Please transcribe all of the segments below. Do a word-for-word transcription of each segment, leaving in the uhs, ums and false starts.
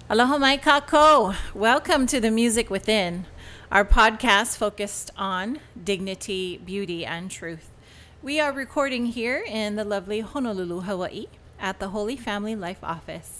Aloha mai kako. Welcome to the Music Within, our podcast focused on dignity, beauty, and truth. We are recording here in the lovely Honolulu, Hawaii, at the Holy Family Life Office.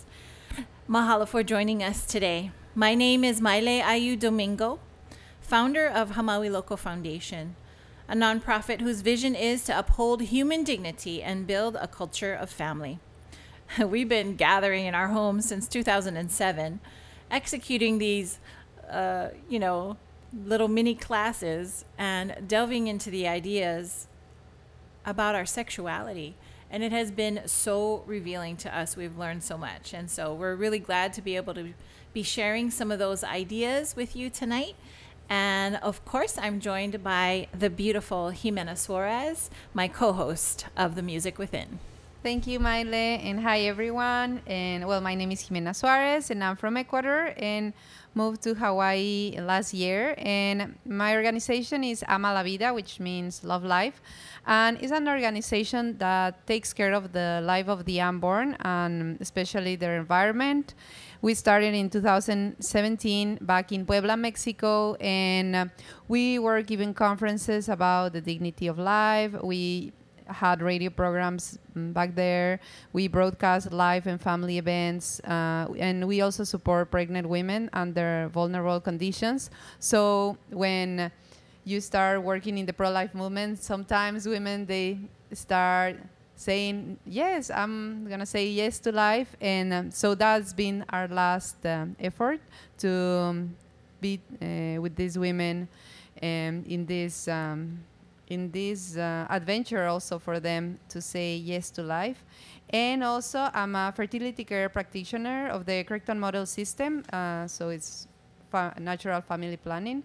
Mahalo for joining us today. My name is Maile Ayu Domingo, founder of Hamaui Local Foundation, a nonprofit whose vision is to uphold human dignity and build a culture of family. We've been gathering in our homes since two thousand seven, executing these, uh, you know, little mini classes and delving into the ideas about our sexuality. And it has been so revealing to us. We've learned so much. And so we're really glad to be able to be sharing some of those ideas with you tonight. And of course, I'm joined by the beautiful Jimena Suarez, my co host of The Music Within. Thank you, Maile, and hi everyone. And well, my name is Jimena Suarez, and I'm from Ecuador and moved to Hawaii last year. And my organization is Ama la Vida, which means Love Life, and it's an organization that takes care of the life of the unborn and especially their environment. We started in two thousand seventeen back in Puebla, Mexico, and uh, we were giving conferences about the dignity of life. We had radio programs back there. We broadcast live and family events, uh, and we also support pregnant women under vulnerable conditions. So when you start working in the pro-life movement, sometimes women, they start saying, yes, I'm gonna say yes to life. And um, so that's been our last um, effort to um, be uh, with these women um, in this um, in this uh, adventure also for them to say yes to life. And also I'm a fertility care practitioner of the Crichton model system, uh, so it's fa- natural family planning.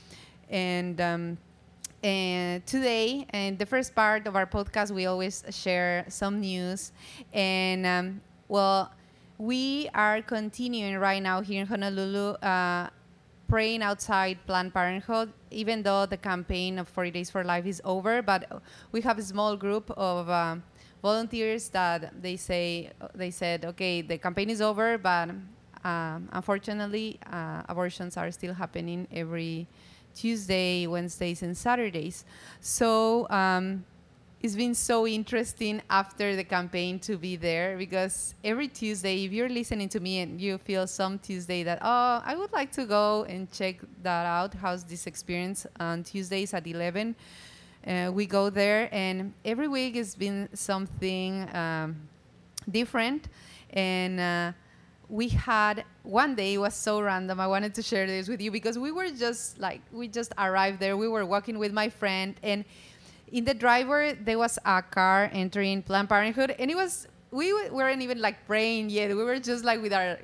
And um, and today, in the first part of our podcast, we always share some news. And um, well, we are continuing right now here in Honolulu uh, praying outside Planned Parenthood, even though the campaign of forty Days for Life is over. But we have a small group of uh, volunteers that they say they said, okay, the campaign is over, but um, unfortunately, uh, abortions are still happening every Tuesday, Wednesdays, and Saturdays. So um, it's been so interesting after the campaign to be there, because every Tuesday, if you're listening to me and you feel some Tuesday that, oh, I would like to go and check that out, how's this experience on Tuesdays at eleven, uh, we go there, and every week has been something um, different. And uh, we had one day, it was so random, I wanted to share this with you, because we were just like, we just arrived there, we were walking with my friend, and in the driver there was a car entering Planned Parenthood, and it was, we w- weren't even like praying yet, we were just like with our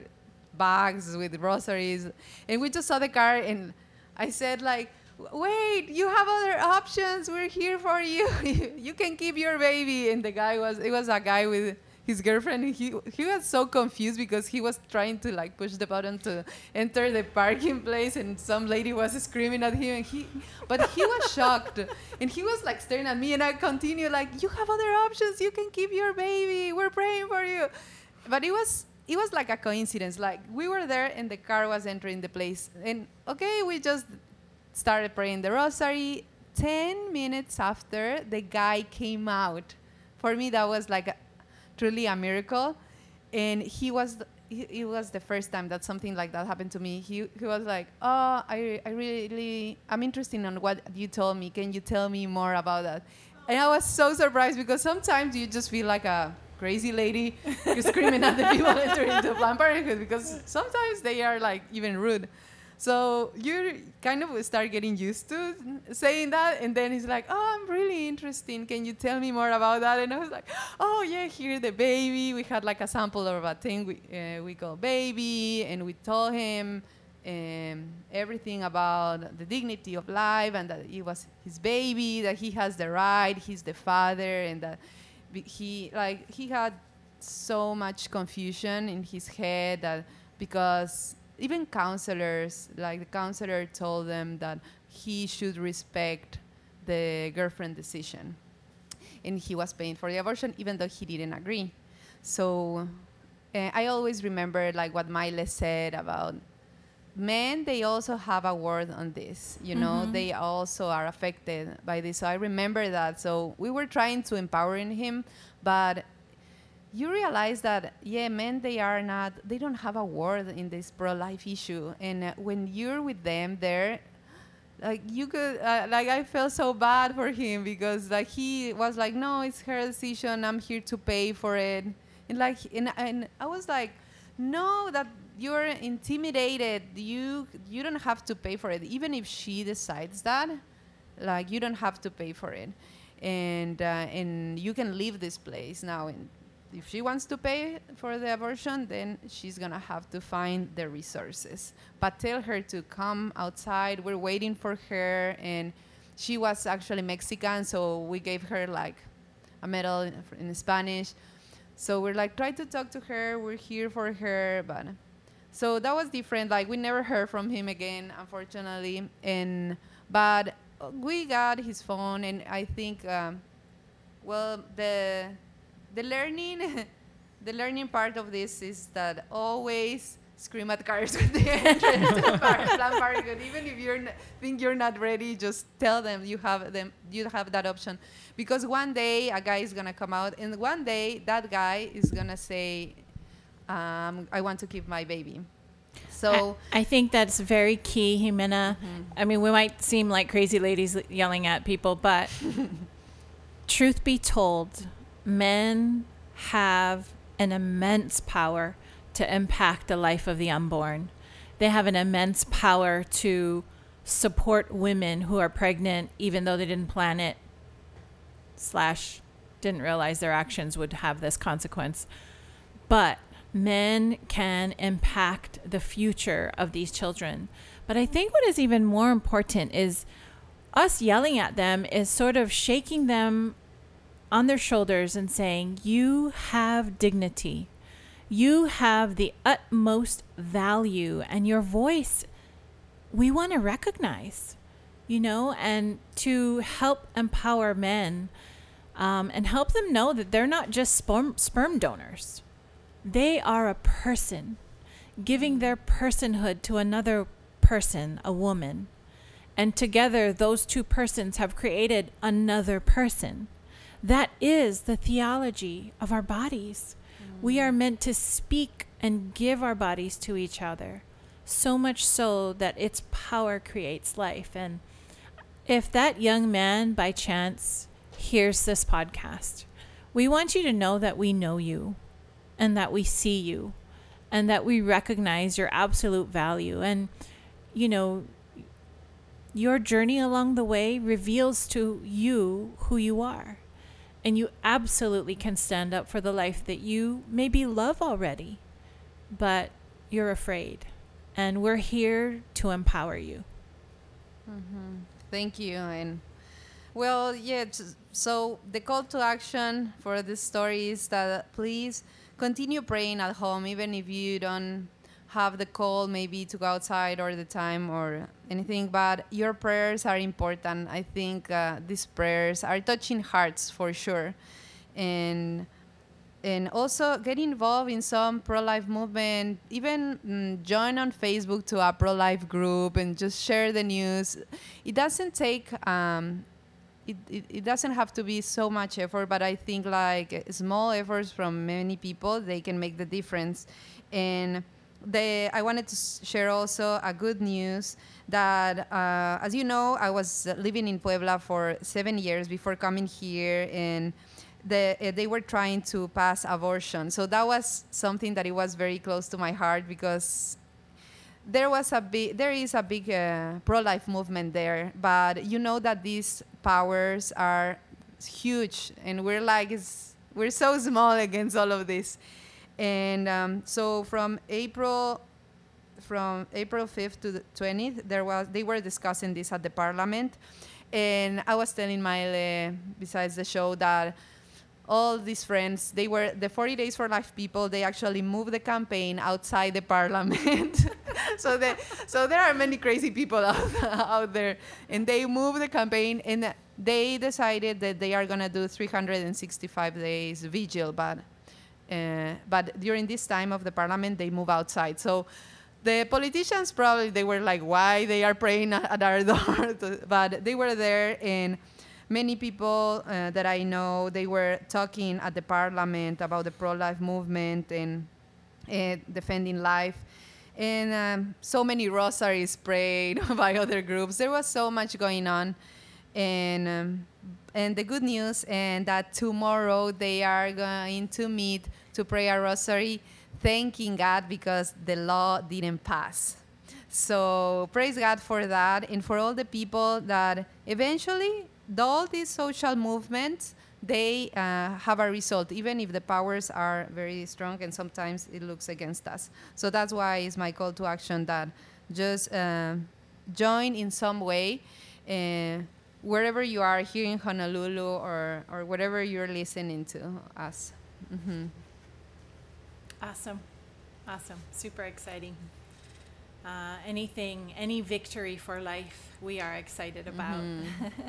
bags with rosaries, and we just saw the car, and I said like, wait, you have other options, we're here for you. You can keep your baby. And the guy was, it was a guy with his girlfriend, and he he was so confused because he was trying to like push the button to enter the parking place, and some lady was screaming at him, and he but he was shocked, and he was like staring at me, and I continued like, you have other options, you can keep your baby, we're praying for you. But it was it was like a coincidence, like we were there and the car was entering the place, and okay, we just started praying the rosary. Ten minutes after, the guy came out. For me, that was like a, truly a miracle. And he was, th- he, it was the first time that something like that happened to me. He, he was like, oh, I, I really, I'm interested in what you told me. Can you tell me more about that? And I was so surprised, because sometimes you just feel like a crazy lady screaming at the people entering the Planned Parenthood, because sometimes they are like even rude. So you kind of start getting used to saying that, and then he's like, "Oh, I'm really interested. Can you tell me more about that?" And I was like, "Oh yeah, here the baby." We had like a sample of a thing we uh, we call baby, and we told him um, everything about the dignity of life, and that it was his baby, that he has the right, he's the father, and that be- he like he had so much confusion in his head, that because even counselors, like the counselor told them that he should respect the girlfriend decision, and he was paying for the abortion even though he didn't agree. So uh, I always remember like what Maile said about men. They also have a word on this, you know. Mm-hmm. They also are affected by this. So I remember that. So we were trying to empowering him, but you realize that, yeah, men, they are not, they don't have a word in this pro-life issue. And uh, when you're with them there, like you could, uh, like I felt so bad for him because like he was like, no, it's her decision. I'm here to pay for it. And like, and, and I was like, no, that you're intimidated. You, you don't have to pay for it. Even if she decides that, like you don't have to pay for it. And, uh, and you can leave this place now. And if she wants to pay for the abortion, then she's gonna have to find the resources. But tell her to come outside. We're waiting for her, and she was actually Mexican, so we gave her like a medal in, in Spanish. So we're like, try to talk to her. We're here for her, but so that was different. Like we never heard from him again, unfortunately. And but we got his phone, and I think, um, well, the The learning, the learning part of this is that always scream at cars when they enter to Planned Parenthood. Even if you n- think you're not ready, just tell them you have them. You have that option, because one day a guy is gonna come out, and one day that guy is gonna say, um, "I want to keep my baby." So I, I think that's very key, Jimena. Mm-hmm. I mean, we might seem like crazy ladies yelling at people, but truth be told, men have an immense power to impact the life of the unborn. They have an immense power to support women who are pregnant, even though they didn't plan it, slash didn't realize their actions would have this consequence. But men can impact the future of these children. But I think what is even more important is us yelling at them is sort of shaking them on their shoulders and saying, you have dignity. You have the utmost value, and your voice, we want to recognize, you know, and to help empower men um, and help them know that they're not just sperm, sperm donors. They are a person giving their personhood to another person, a woman. And together, those two persons have created another person. That is the theology of our bodies. Mm. We are meant to speak and give our bodies to each other, so much so that its power creates life. And if that young man by chance hears this podcast, we want you to know that we know you and that we see you and that we recognize your absolute value. And, you know, your journey along the way reveals to you who you are. And you absolutely can stand up for the life that you maybe love already, but you're afraid. And we're here to empower you. Mm-hmm. Thank you. And well, yeah, so the call to action for this story is that please continue praying at home, even if you don't have the call maybe to go outside or the time or anything, but your prayers are important. I think uh, these prayers are touching hearts for sure. And and also get involved in some pro-life movement, even mm, join on Facebook to a pro-life group and just share the news. It doesn't take, um, it, it, it doesn't have to be so much effort, but I think like small efforts from many people, they can make the difference. And The, I wanted to share also a good news that, uh, as you know, I was living in Puebla for seven years before coming here, and the, uh, they were trying to pass abortion. So that was something that it was very close to my heart, because there was a big, there is a big uh, pro-life movement there, but you know that these powers are huge, and we're like, it's, we're so small against all of this. And um, so from April, from April fifth to the twentieth, there was they were discussing this at the parliament, and I was telling Maile, besides the show, that all these friends, they were the forty Days for Life people. They actually moved the campaign outside the parliament. so they, so there are many crazy people out, out there, and they moved the campaign, and they decided that they are gonna do three hundred sixty-five days vigil, but. Uh, but during this time of the parliament, they move outside. So the politicians probably, they were like, why they are praying at our door? But they were there, and many people uh, that I know, they were talking at the parliament about the pro-life movement and uh, defending life. And um, so many rosaries prayed by other groups. There was so much going on. And um, and the good news, and that tomorrow they are going to meet to pray a rosary, thanking God because the law didn't pass. So praise God for that, and for all the people that eventually, all these social movements, they uh, have a result, even if the powers are very strong and sometimes it looks against us. So that's why it's my call to action that just uh, join in some way, uh, wherever you are, here in Honolulu or, or whatever you're listening to us. Mm-hmm. Awesome. Awesome. Super exciting. Uh, anything, any victory for life, we are excited about. Mm-hmm.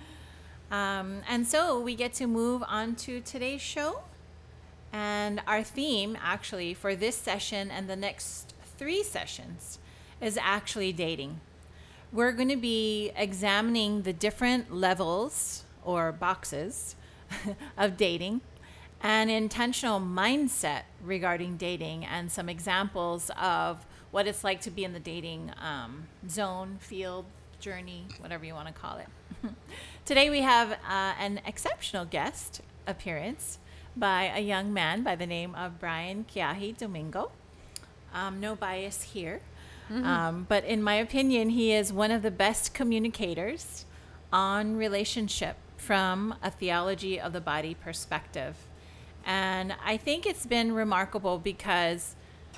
Um, and so we get to move on to today's show. And our theme, actually, for this session and the next three sessions is actually dating. We're going to be examining the different levels or boxes of dating and intentional mindset regarding dating, and some examples of what it's like to be in the dating um, zone, field, journey, whatever you want to call it. Today we have uh, an exceptional guest appearance by a young man by the name of Brian Kiahi Domingo. Um, no bias here, mm-hmm. um, but in my opinion, he is one of the best communicators on relationship from a theology of the body perspective. And I think it's been remarkable because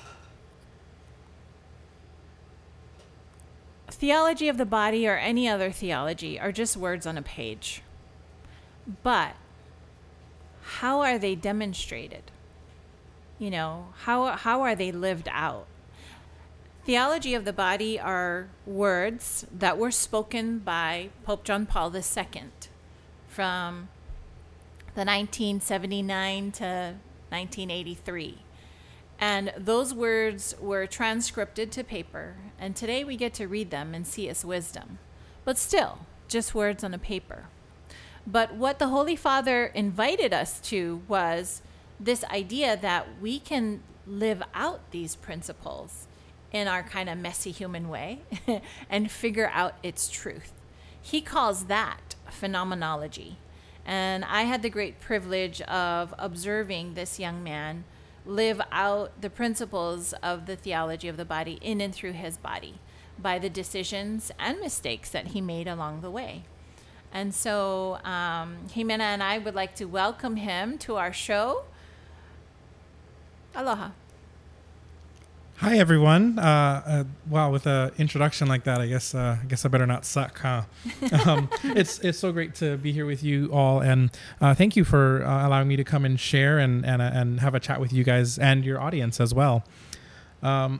theology of the body or any other theology are just words on a page. But how are they demonstrated? You know, how how are they lived out? Theology of the body are words that were spoken by Pope John Paul the Second from the nineteen seventy-nine to nineteen eighty-three. And those words were transcripted to paper, and today we get to read them and see its wisdom. But still, just words on a paper. But what the Holy Father invited us to was this idea that we can live out these principles in our kind of messy human way and figure out its truth. He calls that phenomenology. And I had the great privilege of observing this young man live out the principles of the theology of the body in and through his body by the decisions and mistakes that he made along the way. And so um, Jimena and I would like to welcome him to our show. Aloha. Hi, everyone. Uh, uh, wow, with an introduction like that, I guess uh, I guess I better not suck, huh? um, it's it's so great to be here with you all, and uh, thank you for uh, allowing me to come and share and and uh, and have a chat with you guys and your audience as well. Um,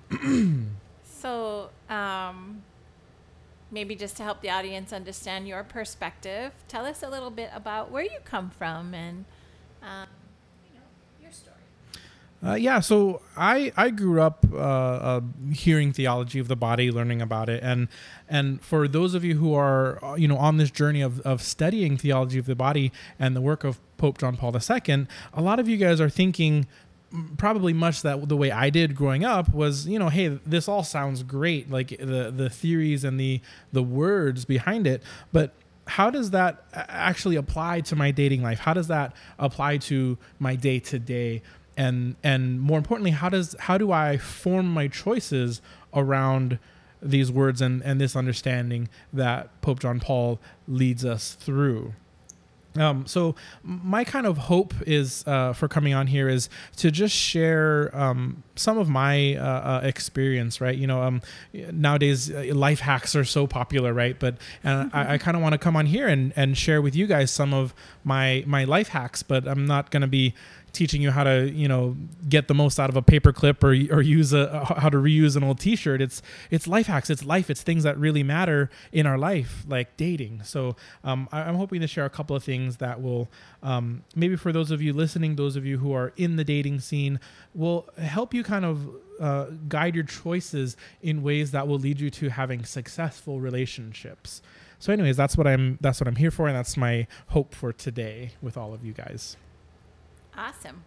so um, maybe just to help the audience understand your perspective, tell us a little bit about where you come from and um, you know, your story. Uh, yeah, so I I grew up uh, uh, hearing theology of the body, learning about it, and and for those of you who are uh, you know on this journey of of studying theology of the body and the work of Pope John Paul the Second, a lot of you guys are thinking probably much that the way I did growing up was, you know, hey, this all sounds great, like the the theories and the the words behind it, but how does that actually apply to my dating life? How does that apply to my day to day? And and more importantly, how does how do I form my choices around these words and, and this understanding that Pope John Paul leads us through? Um, so my kind of hope is uh, for coming on here is to just share um, some of my uh, uh, experience, right? You know, um, nowadays uh, life hacks are so popular, right? But and I, I kind of want to come on here and, and share with you guys some of my my life hacks, but I'm not going to be teaching you how to, you know, get the most out of a paper clip or or use a how to reuse an old T-shirt. It's it's life hacks. It's life. It's things that really matter in our life, like dating. So um, I, I'm hoping to share a couple of things that will um, maybe for those of you listening, those of you who are in the dating scene, will help you kind of uh, guide your choices in ways that will lead you to having successful relationships. So, anyways, that's what I'm that's what I'm here for, and that's my hope for today with all of you guys. Awesome.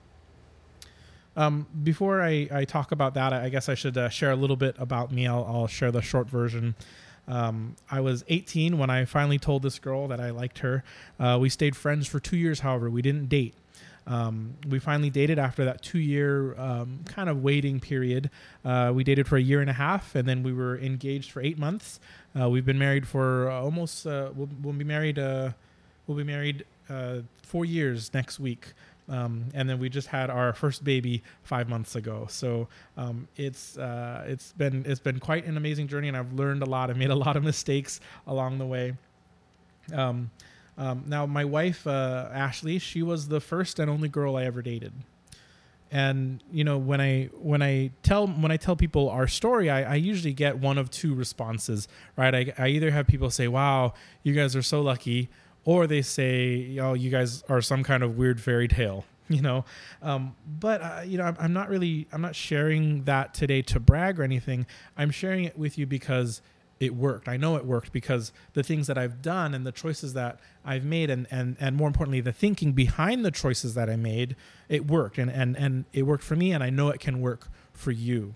Um, before I, I talk about that, I, I guess I should uh, share a little bit about me. I'll, I'll share the short version. Um, I was eighteen when I finally told this girl that I liked her. Uh, we stayed friends for two years, however. We didn't date. Um, we finally dated after that two-year um, kind of waiting period. Uh, we dated for a year and a half, and then we were engaged for eight months. Uh, we've been married for uh, almost. Uh, we'll, we'll be married. Uh, we'll be married uh, four years next week. Um, and then we just had our first baby five months ago. So um, it's uh, it's been it's been quite an amazing journey, and I've learned a lot. I've made a lot of mistakes along the way. Um, um, now, my wife uh, Ashley, she was the first and only girl I ever dated. And you know, when I when I tell when I tell people our story, I, I usually get one of two responses. Right? I, I either have people say, "Wow, you guys are so lucky," or they say, "Oh, you guys are some kind of weird fairy tale," you know. Um, but uh, you know, I'm, I'm not really, I'm not sharing that today to brag or anything. I'm sharing it with you because it worked. I know it worked because the things that I've done and the choices that I've made, and and and more importantly, the thinking behind the choices that I made, it worked, and and and it worked for me, and I know it can work for you.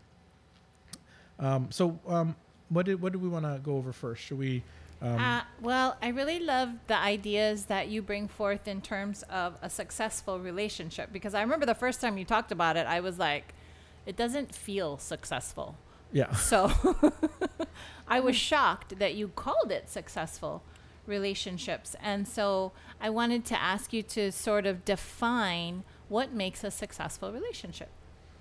Um, so, um, what did what do we want to go over first? Should we? Um, uh, well, I really love the ideas that you bring forth in terms of a successful relationship, because I remember the first time you talked about it, I was like, it doesn't feel successful. Yeah. So I was shocked that you called it successful relationships. And so I wanted to ask you to sort of define what makes a successful relationship.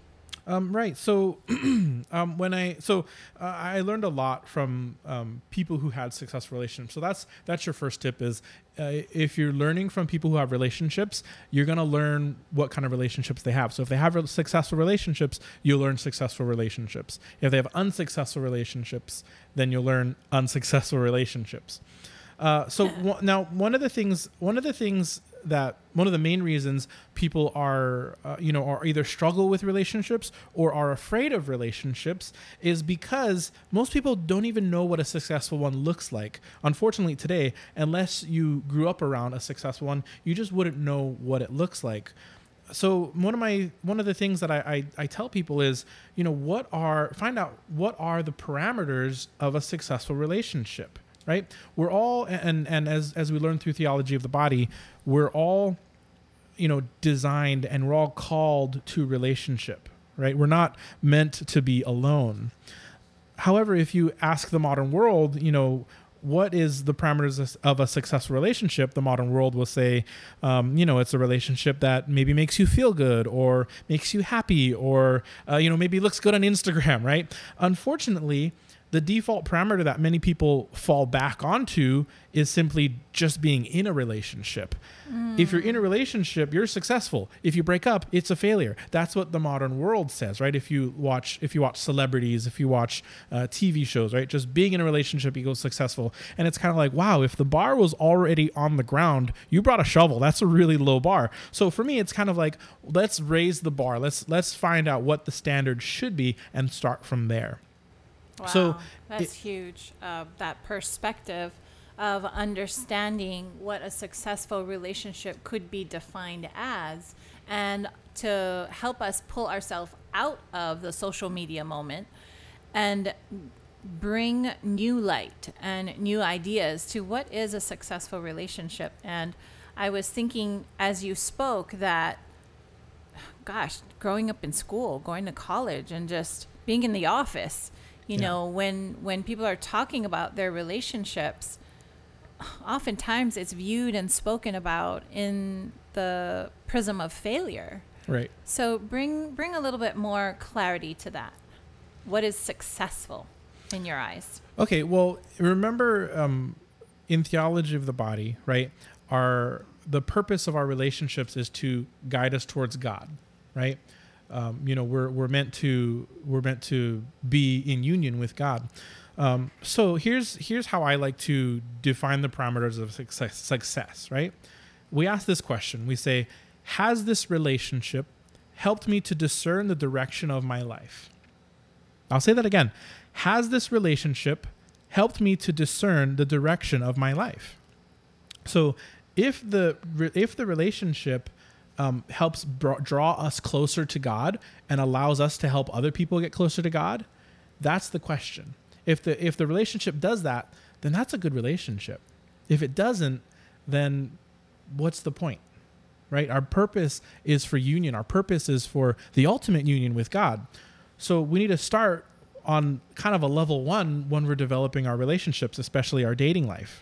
Um, right. So um, when I so uh, I learned a lot from um, people who had successful relationships. So that's that's your first tip is uh, if you're learning from people who have relationships, you're going to learn what kind of relationships they have. So if they have successful relationships, you'll learn successful relationships. If they have unsuccessful relationships, then you'll learn unsuccessful relationships. Uh, so w- now one of the things one of the things that one of the main reasons people are, uh, you know, are either struggle with relationships or are afraid of relationships is because most people don't even know what a successful one looks like. Unfortunately, today, unless you grew up around a successful one, you just wouldn't know what it looks like. So one of my one of the things that I, I, I tell people is, you know, what are find out what are the parameters of a successful relationship. Right? We're all, and, and as, as we learn through theology of the body, we're all, you know, designed and we're all called to relationship, right? We're not meant to be alone. However, if you ask the modern world, you know, what is the parameters of a successful relationship? The modern world will say, um, you know, it's a relationship that maybe makes you feel good or makes you happy or, uh, you know, maybe looks good on Instagram, right? Unfortunately, the default parameter that many people fall back onto is simply just being in a relationship. Mm. If you're in a relationship, you're successful. If you break up, it's a failure. That's what the modern world says, right? If you watch, if you watch celebrities, if you watch uh, T V shows, right? Just being in a relationship equals successful. And it's kind of like, wow, if the bar was already on the ground, you brought a shovel. That's a really low bar. So for me, it's kind of like, let's raise the bar. Let's let's find out what the standard should be and start from there. Wow, so that's it, huge. Uh, that perspective of understanding what a successful relationship could be defined as, and to help us pull ourselves out of the social media moment and bring new light and new ideas to what is a successful relationship. And I was thinking as you spoke that, gosh, growing up in school, going to college, and just being in the office, You yeah. know, when when people are talking about their relationships, oftentimes it's viewed and spoken about in the prism of failure. Right. So bring bring a little bit more clarity to that. What is successful in your eyes? Okay, well, remember um, in theology of the body, right? our the purpose of our relationships is to guide us towards God, right? Um, you know, we're we're meant to we're meant to be in union with God. Um, so here's here's how I like to define the parameters of success, success, right? We ask this question. We say, has this relationship helped me to discern the direction of my life? I'll say that again. Has this relationship helped me to discern the direction of my life? So if the if the relationship um, helps br- draw us closer to God and allows us to help other people get closer to God, that's the question. If the if the relationship does that, then that's a good relationship. If it doesn't, then what's the point, right? Our purpose is for union. Our purpose is for the ultimate union with God. So we need to start on kind of a level one when we're developing our relationships, especially our dating life.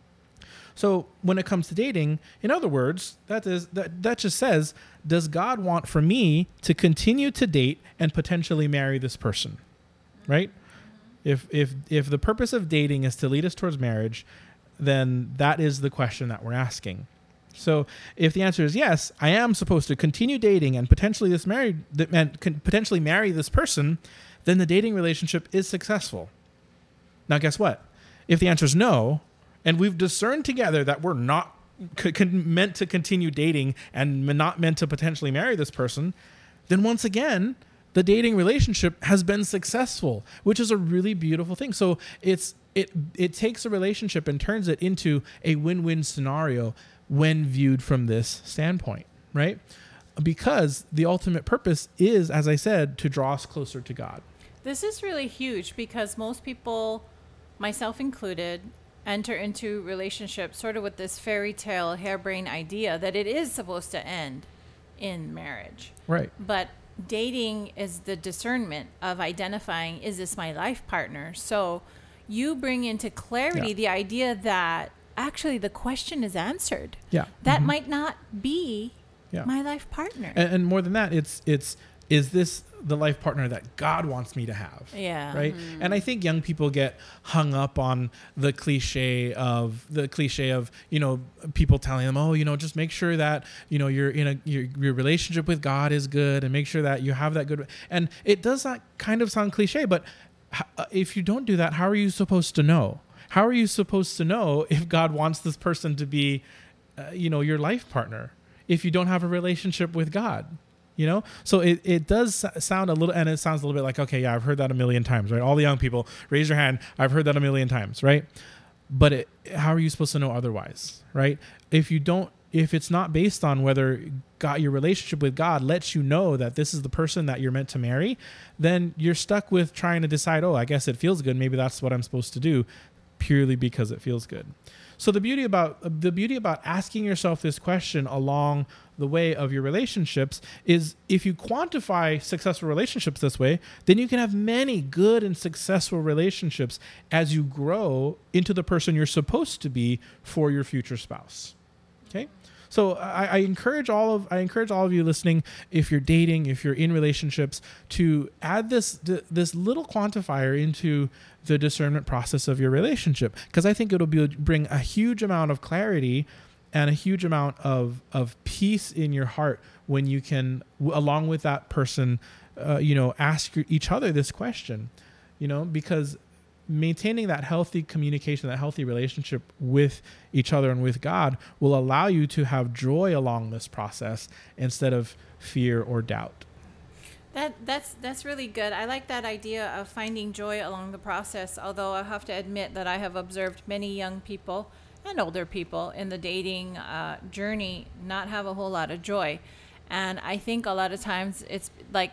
So when it comes to dating, in other words, that is that, that just says, does God want for me to continue to date and potentially marry this person, right? If if if the purpose of dating is to lead us towards marriage, then that is the question that we're asking. So if the answer is yes, I am supposed to continue dating and potentially this married and potentially marry this person, then the dating relationship is successful. Now, guess what? If the answer is no, and we've discerned together that we're not c- c- meant to continue dating and not meant to potentially marry this person, then once again, the dating relationship has been successful, which is a really beautiful thing. So it's it it takes a relationship and turns it into a win-win scenario when viewed from this standpoint, right? Because the ultimate purpose is, as I said, to draw us closer to God. This is really huge because most people, myself included, enter into relationships sort of with this fairy tale harebrained idea that it is supposed to end in marriage. Right. But dating is the discernment of identifying, is this my life partner? So you bring into clarity Yeah. the idea that actually the question is answered. Yeah. That Mhm. might not be Yeah. my life partner. And, and more than that, it's it's is this the life partner that God wants me to have? Yeah. Right. Mm-hmm. And I think young people get hung up on the cliche of the cliche of, you know, people telling them, oh, you know, just make sure that, you know, you're in a your, your relationship with God is good and make sure that you have that good. And it does not kind of sound cliche, but h- if you don't do that, how are you supposed to know? How are you supposed to know if God wants this person to be, uh, you know, your life partner if you don't have a relationship with God? You know, so it, it does sound a little, and it sounds a little bit like, okay, yeah, I've heard that a million times, right? All the young people, raise your hand. I've heard that a million times, right? But it, how are you supposed to know otherwise, right? If you don't, if it's not based on whether God, your relationship with God lets you know that this is the person that you're meant to marry, then you're stuck with trying to decide, oh, I guess it feels good. Maybe that's what I'm supposed to do, purely because it feels good. So the beauty about the beauty about asking yourself this question along the way of your relationships is if you quantify successful relationships this way, then you can have many good and successful relationships as you grow into the person you're supposed to be for your future spouse. Okay? So I, I encourage all of I encourage all of you listening, if you're dating, if you're in relationships, to add this th- this little quantifier into the discernment process of your relationship, because I think it'll be, bring a huge amount of clarity and a huge amount of of peace in your heart when you can, w- along with that person, uh, you know, ask your, each other this question, you know, because maintaining that healthy communication, that healthy relationship with each other and with God will allow you to have joy along this process instead of fear or doubt. That that's that's really good. I like that idea of finding joy along the process, although I have to admit that I have observed many young people and older people in the dating uh, journey not have a whole lot of joy. And I think a lot of times it's like,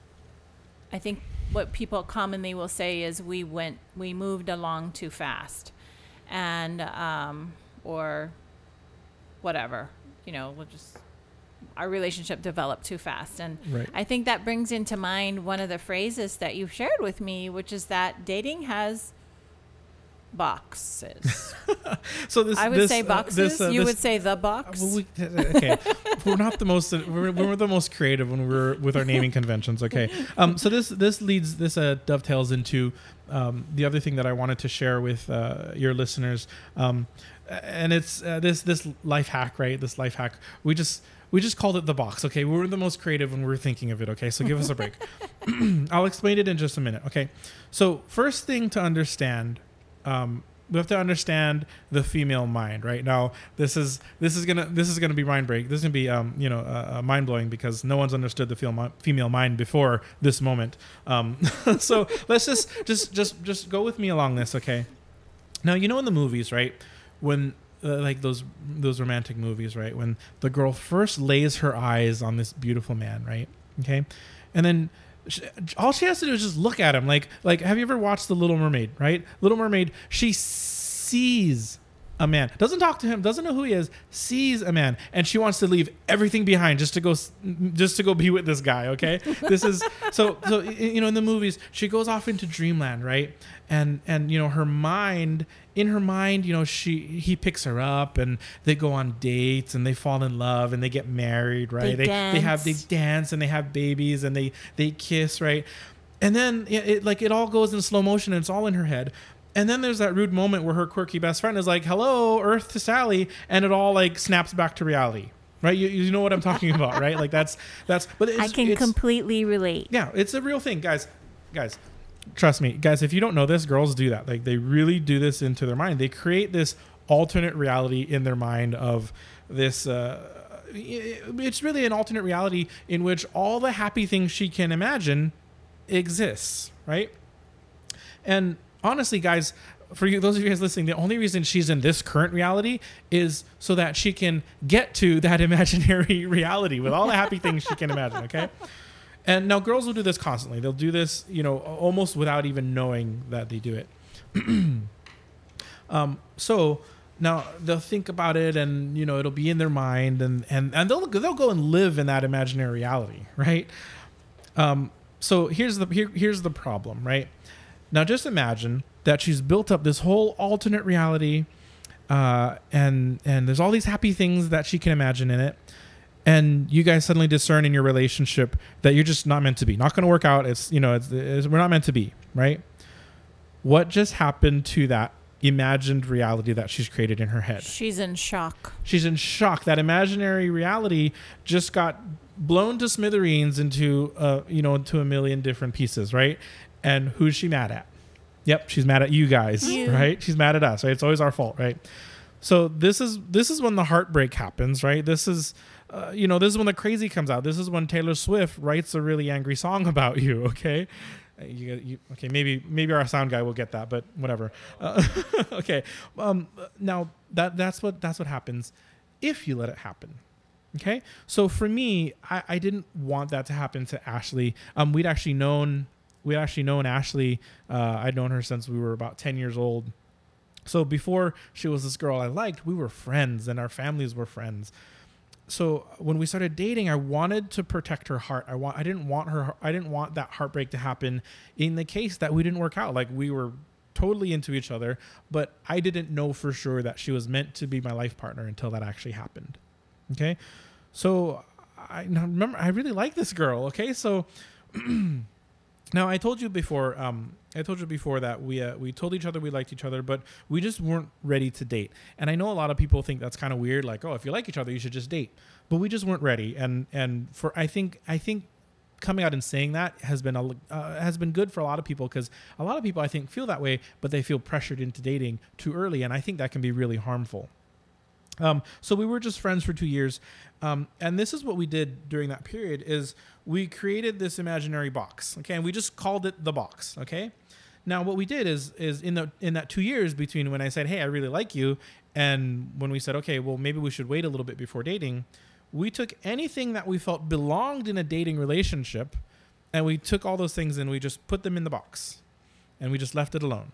I think what people commonly will say is we went, we moved along too fast, and um, or whatever, you know, we'll just, our relationship developed too fast. And Right. I think that brings into mind one of the phrases that you've shared with me, which is that dating has boxes. So this, I would this, say uh, boxes. this, uh, you this- would say the box. Well, we, okay, we're not the most we're, we're the most creative when we're with our naming conventions. Okay, um, so this this leads this uh, dovetails into um, the other thing that I wanted to share with uh, your listeners, um, and it's uh, this this life hack, right? This life hack. We just we just called it the box. Okay, we were the most creative when we were thinking of it. Okay, so give us a break. I'll explain it in just a minute. Okay, so first thing to understand. Um, we have to understand the female mind, right? Now, this is this is gonna this is gonna be mind break. This is gonna be um, you know uh, uh, mind blowing because no one's understood the female female mind before this moment. Um, so let's just just just just go with me along this, okay? Now, you know in the movies, right? When uh, like those those romantic movies, right? When the girl first lays her eyes on this beautiful man, right? Okay, and then. She, all she has to do is just look at him. Like, like, have you ever watched The Little Mermaid? Right, Little Mermaid. She sees a man, doesn't talk to him, doesn't know who he is, sees a man, and she wants to leave everything behind just to go, just to go be with this guy. Okay, this is so. So you know, in the movies, she goes off into dreamland, right? And and you know, her mind, in her mind, you know, she he picks her up, and they go on dates, and they fall in love, and they get married, right? They They dance. they have they dance, and they have babies, and they they kiss, right? And then it, it like it all goes in slow motion, and it's all in her head. And then there's that rude moment where her quirky best friend is like, "Hello, Earth to Sally," and it all like snaps back to reality, right? You, you know what I'm talking about, right? Like that's that's. But it's, I can it's, completely relate. yeah, it's a real thing, guys. Guys, trust me, guys. If you don't know this, girls do that. Like they really do this into their mind. They create this alternate reality in their mind of this. Uh, it's really an alternate reality in which all the happy things she can imagine exists, right? And honestly, guys, for you, those of you guys listening, the only reason she's in this current reality is so that she can get to that imaginary reality with all the happy things she can imagine. Okay. And now girls will do this constantly. They'll do this, you know, almost without even knowing that they do it. um, so now they'll think about it, and you know it'll be in their mind, and and and they'll they'll go and live in that imaginary reality, right? Um, so here's the here, here's the problem, right? Now just imagine that she's built up this whole alternate reality, uh, and and there's all these happy things that she can imagine in it, and you guys suddenly discern in your relationship that you're just not meant to be, not going to work out. It's you know it's, it's we're not meant to be, right? What just happened to that imagined reality that she's created in her head? She's in shock. She's in shock. That imaginary reality just got blown to smithereens into uh you know into a million different pieces, right? And who's she mad at? Yep, she's mad at you guys, You. right? She's mad at us, right? It's always our fault, right? So this is this is when the heartbreak happens, right? This is uh, you know this is when the crazy comes out. This is when Taylor Swift writes a really angry song about you. Okay, Uh, you, you okay? Maybe maybe our sound guy will get that, but whatever. Uh, okay, um, now that that's what that's what happens if you let it happen. Okay, so for me, I, I didn't want that to happen to Ashley. Um, we'd actually known. We'd actually known Ashley. Uh, I'd known her since we were about ten years old. So before she was this girl I liked, we were friends and our families were friends. So when we started dating, I wanted to protect her heart. I want, I didn't want her, I didn't want that heartbreak to happen in the case that we didn't work out. Like we were totally into each other, but I didn't know for sure that she was meant to be my life partner until that actually happened. Okay. So I now remember, I really like this girl. Okay. So now I told you before, um, I told you before that we uh, we told each other we liked each other, but we just weren't ready to date. And I know a lot of people think that's kind of weird, like, oh, if you like each other, you should just date. But we just weren't ready. And and for I think I think coming out and saying that has been a uh, has been good for a lot of people, because a lot of people I think feel that way, but they feel pressured into dating too early, and I think that can be really harmful. Um, so we were just friends for two years. Um, and this is what we did during that period is we created this imaginary box. Okay. And we just called it the box. Okay. Now what we did is, is in the, in that two years between when I said, hey, I really like you, and when we said, okay, well, maybe we should wait a little bit before dating, we took anything that we felt belonged in a dating relationship, and we took all those things and we just put them in the box, and we just left it alone.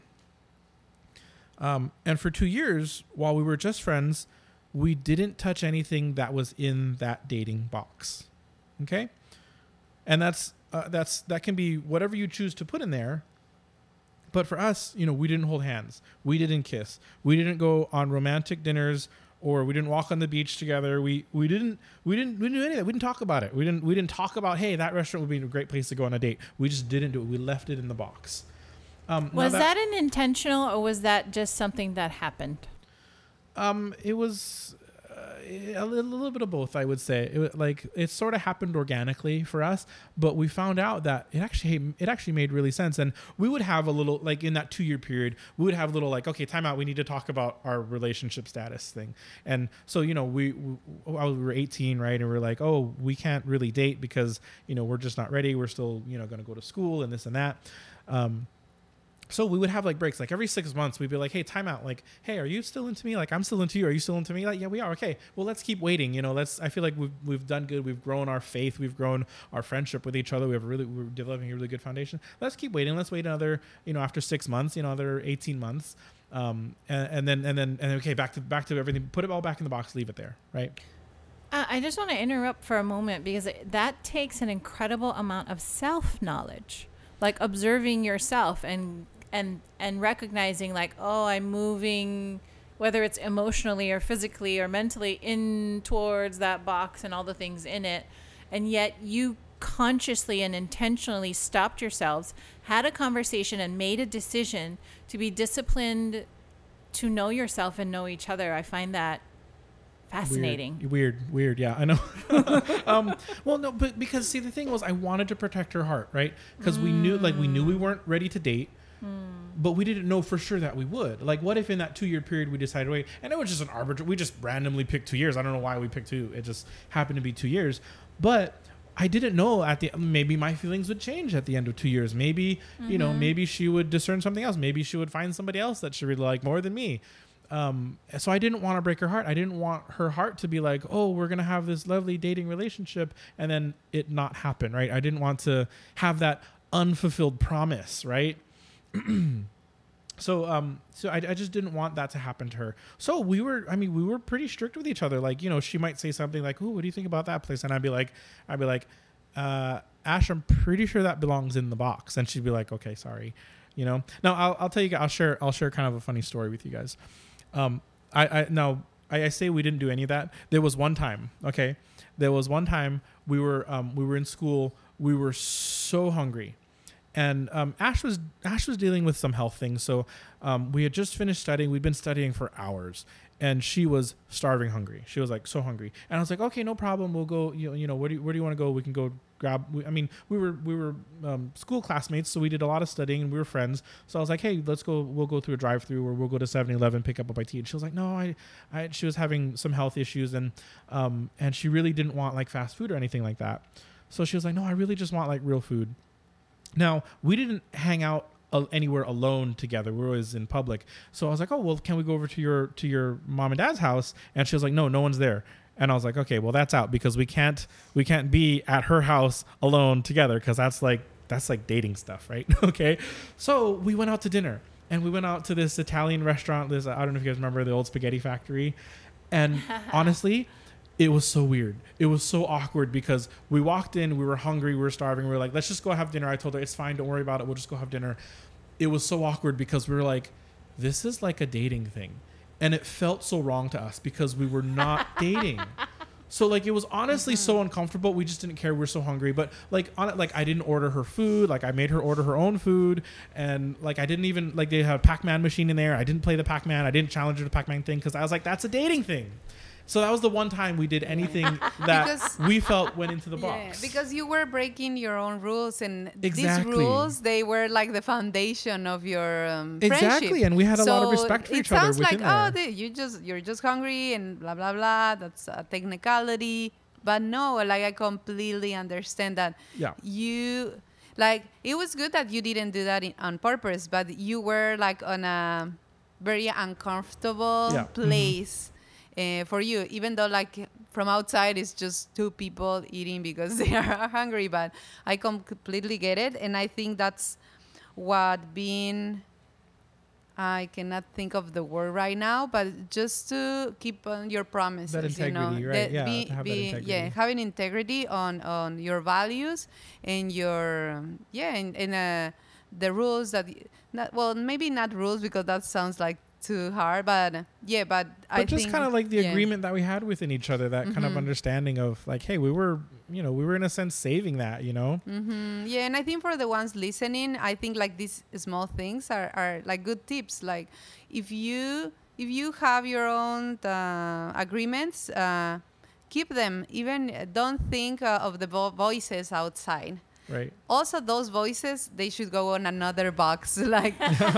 Um, and for two years, while we were just friends, we didn't touch anything that was in that dating box. Okay. And that's, uh, that's, that can be whatever you choose to put in there. but for us, you know, we didn't hold hands. We didn't kiss. We didn't go on romantic dinners, or we didn't walk on the beach together. We we didn't we didn't we didn't do any of that. We didn't talk about it. We didn't we didn't talk about, hey, that restaurant would be a great place to go on a date. We just didn't do it. We left it in the box. Um, Was that, that an intentional, or was that just something that happened? Um, it was uh, a, little, a little bit of both, I would say. It was like it sort of happened organically for us, but we found out that it actually it actually made really sense. And we would have a little, like in that two year period, we would have a little like, okay, time out. We need to talk about our relationship status thing. And so, you know, we we, we were eighteen, right? And we're like, oh, we can't really date because, you know, we're just not ready. We're still, you know, going to go to school and this and that. Um, So we would have like breaks, like every six months we'd be like, hey, time out. Like, hey, are you still into me? Like, I'm still into you. Are you still into me? Like, yeah, we are. Okay. Well, let's keep waiting. You know, let's, I feel like we've, we've done good. We've grown our faith. We've grown our friendship with each other. We have really, we're developing a really good foundation. Let's keep waiting. Let's wait another, you know, after six months, you know, another eighteen months. Um, and, and then, and then, and then, okay, back to, back to everything, put it all back in the box, leave it there. Right. Uh, I just want to interrupt for a moment because it, that takes an incredible amount of self-knowledge, like observing yourself and and and recognizing like, oh, I'm moving, whether it's emotionally or physically or mentally, in towards that box and all the things in it. And yet you consciously and intentionally stopped yourselves, had a conversation, and made a decision to be disciplined, to know yourself and know each other. I find that fascinating. Weird, weird, weird. Yeah, I know. um, well, no, but because see, the thing was, I wanted to protect her heart, right? Because mm. we knew, like, we knew we weren't ready to date. But we didn't know for sure that we would. Like, what if in that two-year period we decided, wait, and it was just an arbitrary, we just randomly picked two years. I don't know why we picked two. It just happened to be two years. But I didn't know at the, maybe my feelings would change at the end of two years. Maybe, mm-hmm. you know, maybe she would discern something else. Maybe she would find somebody else that she really liked more than me. Um, so I didn't want to break her heart. I didn't want her heart to be like, oh, we're going to have this lovely dating relationship and then it not happen, right? I didn't want to have that unfulfilled promise, right? So, um, so I, I just didn't want that to happen to her. So we were, I mean, we were pretty strict with each other. Like, you know, she might say something like, "Ooh, what do you think about that place?" And I'd be like, I'd be like, uh, "Ash, I'm pretty sure that belongs in the box." And she'd be like, "Okay, sorry," you know. Now, I'll, I'll tell you, I'll share, I'll share kind of a funny story with you guys. Um, I, I now I, I say we didn't do any of that. There was one time, okay, there was one time we were, um, we were in school. We were so hungry. And um, Ash was Ash was dealing with some health things. So um, we had just finished studying. We'd been studying for hours. And she was starving hungry. She was like so hungry. And I was like, okay, no problem. We'll go, you know, you know where do you, where do you want to go? We can go grab. We, I mean, we were we were um, school classmates. So we did a lot of studying and we were friends. So I was like, hey, let's go. We'll go through a drive through or we'll go to seven eleven, pick up a bite to eat. And she was like, no, I, I, she was having some health issues. And, um, and she really didn't want like fast food or anything like that. So she was like, no, I really just want like real food. Now, we didn't hang out uh, anywhere alone together. We were always in public. So I was like, oh, well, can we go over to your to your mom and dad's house? And she was like, no, no one's there. And I was like, okay, well, that's out because we can't we can't be at her house alone together because that's like that's like dating stuff, right? Okay. So we went out to dinner and we went out to this Italian restaurant. This, I don't know if you guys remember the old spaghetti factory. And honestly, it was so weird. It was so awkward because we walked in, we were hungry, we were starving. We were like, let's just go have dinner. I told her, it's fine. Don't worry about it. We'll just go have dinner. It was so awkward because we were like, this is like a dating thing. And it felt so wrong to us because we were not dating. So like, it was honestly mm-hmm. so uncomfortable. We just didn't care. We were so hungry. But like, on it, like I didn't order her food. Like I made her order her own food. And like, I didn't even, like they had a Pac-Man machine in there. I didn't play the Pac-Man. I didn't challenge her to Pac-Man thing because I was like, that's a dating thing. So that was the one time we did anything that because, we felt went into the yeah, box. Because you were breaking your own rules, and exactly. these rules, they were like the foundation of your um, exactly. friendship. Exactly, and we had a so lot of respect for each other. It sounds like, there. oh, they, you just you're just hungry and blah blah blah. That's a technicality, but no, like I completely understand that. Yeah. You like it was good that you didn't do that in, on purpose, but you were like on a very uncomfortable yeah. place. Mm-hmm. Uh, for you, even though like from outside it's just two people eating because they are hungry, but I completely get it, and I think that's what being, I cannot think of the word right now, but just to keep on your promises, that integrity, you know, right? that Yeah, be, to have be, that integrity. Yeah, having integrity on on your values and your yeah, and, and uh, the rules that, y- not, well, maybe not rules because that sounds like too hard, but yeah, but, I But just think, kind of like the yeah. agreement that we had within each other, that kind of Mhm. understanding of like, hey, we were, you know, we were in a sense saving that, you know? Mm-hmm. Yeah, and I think for the ones listening, I think like these small things are, are like good tips. Like if you if you have your own uh, agreements, uh, keep them. Even uh, don't think uh, of the vo- voices outside. Right. Also, those voices they should go on another box, like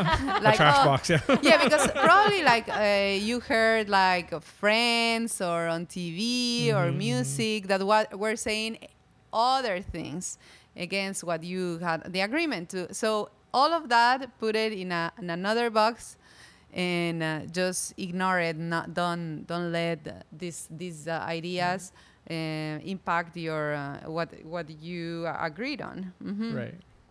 A trash oh, box, yeah. yeah, because probably like uh, you heard like friends or on T V or Mhm, music that what were saying other things against what you had the agreement to. So all of that, put it in a in another box, and uh, just ignore it. Not don't don't let uh, these these uh, ideas uh, impact your uh, what what you uh, agreed on. Mhm. Right.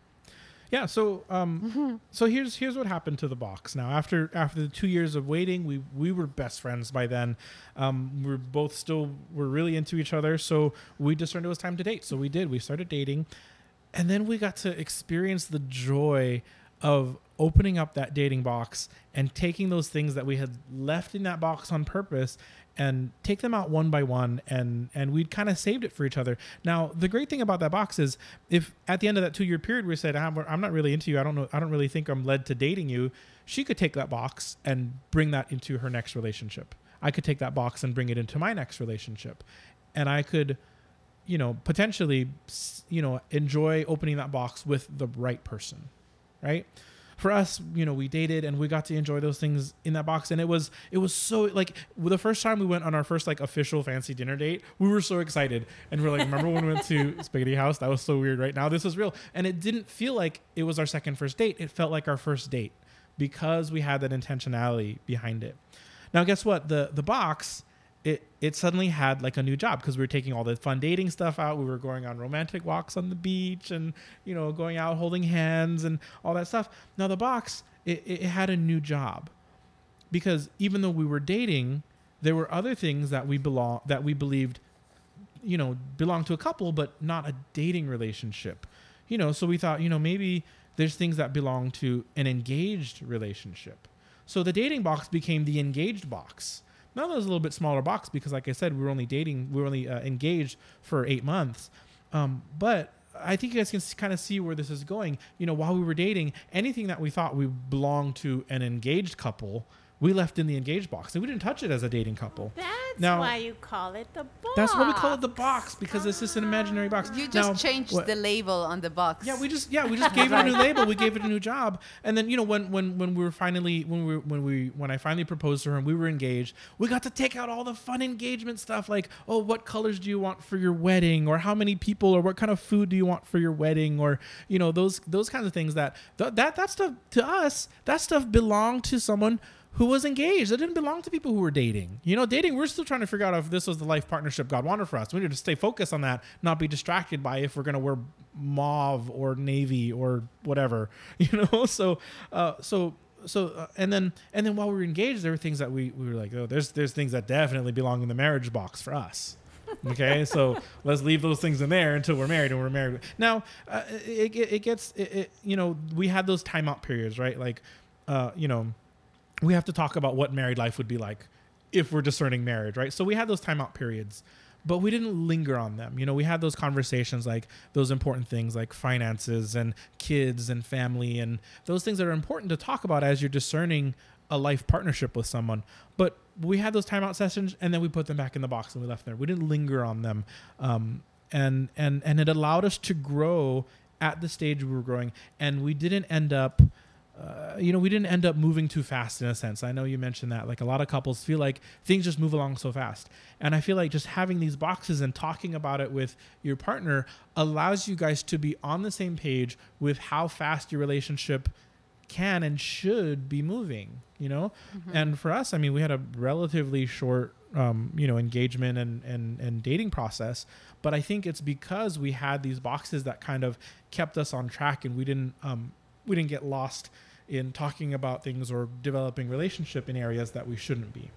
Yeah. So, um, so here's here's what happened to the box. Now, after after the two years of waiting, we we were best friends by then. Um, we are both still were really into each other. So we discerned it was time to date. So we did. We started dating, and then we got to experience the joy of opening up that dating box and taking those things that we had left in that box on purpose and take them out one by one, and and we'd kind of saved it for each other. Now, the great thing about that box is if at the end of that two-year period we said, I'm, I'm not really into you, I don't know, I don't really think I'm led to dating you, she could take that box and bring that into her next relationship. I could take that box and bring it into my next relationship. And I could, you know, potentially, you know, enjoy opening that box with the right person, right? For us, you know, we dated and we got to enjoy those things in that box. And it was, it was so like the first time we went on our first like official fancy dinner date, we were so excited. And we're like, remember when we went to Spaghetti House? That was so weird. Right now, this is real. And it didn't feel like it was our second first date. It felt like our first date because we had that intentionality behind it. Now, guess what? The, the box, it, it suddenly had like a new job because we were taking all the fun dating stuff out. We were going on romantic walks on the beach and, you know, going out holding hands and all that stuff. Now the box, it, it had a new job because even though we were dating, there were other things that we belong, that we believed, you know, belonged to a couple, but not a dating relationship, you know? So we thought, you know, maybe there's things that belong to an engaged relationship. So the dating box became the engaged box. Now that was a little bit smaller box because, like I said, we were only dating, we were only uh, engaged for eight months. Um, but I think you guys can kind of see where this is going. You know, while we were dating, anything that we thought we belonged to an engaged couple, we left in the engaged box, and we didn't touch it as a dating couple. That's Now- why you call it the box. That's why we call it the box, because it's just an imaginary box. You just Now, changed what- the label on the box. Yeah, we just yeah we just gave it a new label. We gave it a new job, and then you know when when when we were finally when we when we when I finally proposed to her and we were engaged, we got to take out all the fun engagement stuff like, oh, what colors do you want for your wedding, or how many people, or what kind of food do you want for your wedding, or you know those those kinds of things that th- that that stuff to us, that stuff belonged to someone who was engaged. It didn't belong to people who were dating. You know, dating, we're still trying to figure out if this was the life partnership God wanted for us. We need to stay focused on that, not be distracted by if we're going to wear mauve or navy or whatever, you know? So, uh, so, so, uh, and then, and then while we were engaged, there were things that we, we were like, oh, there's, there's things that definitely belong in the marriage box for us. Okay. So let's leave those things in there until we're married, and we're married. Now, uh, it, it, it gets, it, it, you know, we had those timeout periods, right? Like, uh, you know, we have to talk about what married life would be like if we're discerning marriage, right? So we had those timeout periods, but we didn't linger on them. You know, we had those conversations, like those important things like finances and kids and family and those things that are important to talk about as you're discerning a life partnership with someone. But we had those timeout sessions, and then we put them back in the box and we left there. We didn't linger on them. Um, and, and, and it allowed us to grow at the stage we were growing. And we didn't end up Uh, you know, we didn't end up moving too fast in a sense. I know you mentioned that. Like a lot of couples feel like things just move along so fast. And I feel like just having these boxes and talking about it with your partner allows you guys to be on the same page with how fast your relationship can and should be moving, you know? Mm-hmm. And for us, I mean, we had a relatively short, um, you know, engagement and, and, and dating process. But I think it's because we had these boxes that kind of kept us on track, and we didn't, um, we didn't get lost in talking about things or developing relationship in areas that we shouldn't be.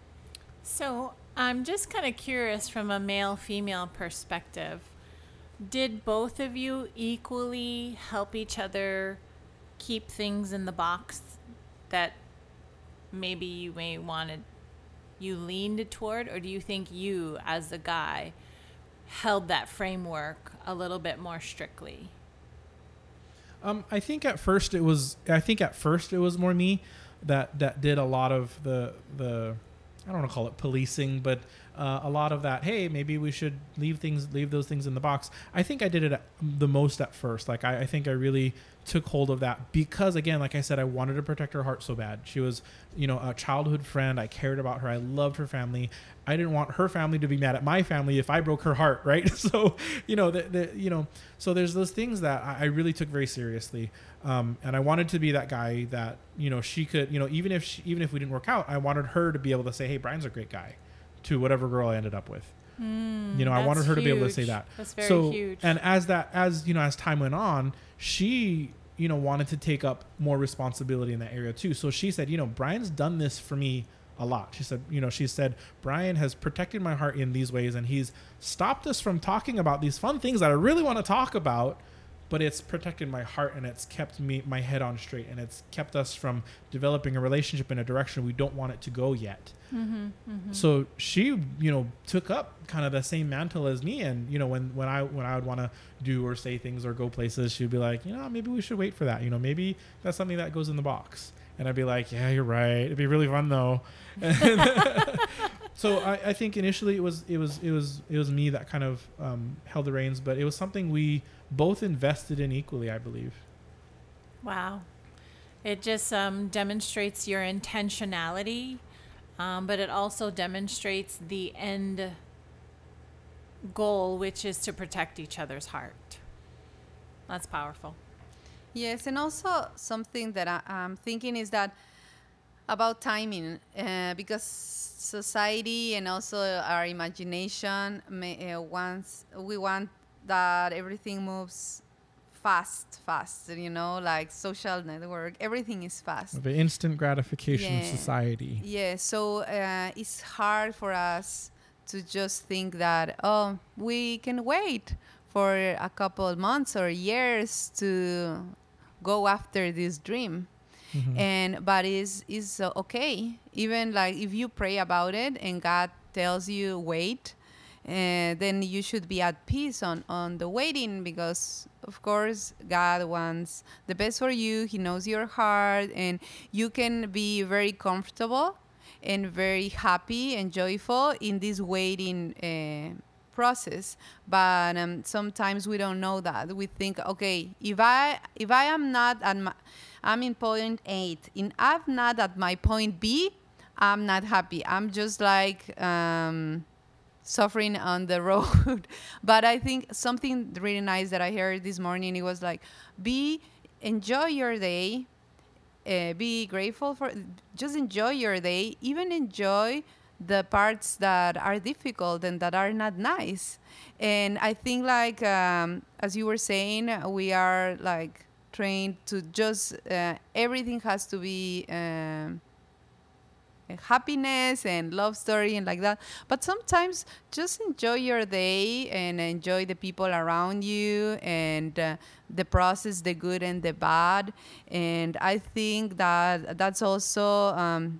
So I'm just kind of curious from a male-female perspective. Did both of you equally help each other keep things in the box that maybe you may want to, you leaned toward, or do you think you as a guy held that framework a little bit more strictly? Um, I think at first it was, I think at first it was more me that, that did a lot of the, the, I don't want to call it policing, but uh, a lot of that, hey, maybe we should leave things, leave those things in the box. I think I did it at, the most at first. Like, I, I think I really took hold of that because, again, like I said, I wanted to protect her heart so bad. She was, you know, a childhood friend. I cared about her. I loved her family. I didn't want her family to be mad at my family if I broke her heart, right? So, you know, the, the, you know, so there's those things that I, I really took very seriously. Um, and I wanted to be that guy that, you know, she could, you know, even if she, even if we didn't work out, I wanted her to be able to say, hey, Brian's a great guy, to whatever girl I ended up with. Mm, you know, I wanted her huge. to be able to say that. That's very so, huge. And as that, as, you know, as time went on, she, you know, wanted to take up more responsibility in that area too. So she said, you know, Brian's done this for me a lot. She said, you know, she said, Brian has protected my heart in these ways, and he's stopped us from talking about these fun things that I really want to talk about, but it's protected my heart, and it's kept me, my head on straight, and it's kept us from developing a relationship in a direction we don't want it to go yet. Mm-hmm, mm-hmm. So she, you know, took up kind of the same mantle as me. And, you know, when, when I, when I would want to do or say things or go places, she'd be like, you know, maybe we should wait for that. You know, maybe that's something that goes in the box. And I'd be like, yeah, you're right. It'd be really fun though. So I, I think initially it was, it was, it was, it was me that kind of um, held the reins, but it was something we both invested in equally, I believe. Wow. It just um, demonstrates your intentionality, um, but it also demonstrates the end goal, which is to protect each other's heart. That's powerful. Yes, and also something that I, I'm thinking is that about timing, uh, because society and also our imagination may, uh, wants we want that everything moves fast, fast. You know, like social network, everything is fast. The instant gratification Yeah. society. Yeah, so uh, it's hard for us to just think that, oh, we can wait for a couple of months or years to go after this dream. Mhm. And but is is uh, okay, even like if you pray about it and God tells you wait, uh, then you should be at peace on on the waiting, because of course God wants the best for you. He knows your heart, and you can be very comfortable and very happy and joyful in this waiting uh, process. But um, sometimes we don't know that. We think, okay, if I if I am not at my, I'm in point eight, and I'm not at my point B, I'm not happy. I'm just like um, suffering on the road. But I think something really nice that I heard this morning, it was like, be enjoy your day, uh, be grateful for, just enjoy your day, even enjoy the parts that are difficult and that are not nice. And I think like, um, as you were saying, we are like trained to just, uh, everything has to be um, happiness and love story and like that. But sometimes just enjoy your day and enjoy the people around you and uh, the process, the good and the bad. And I think that that's also um,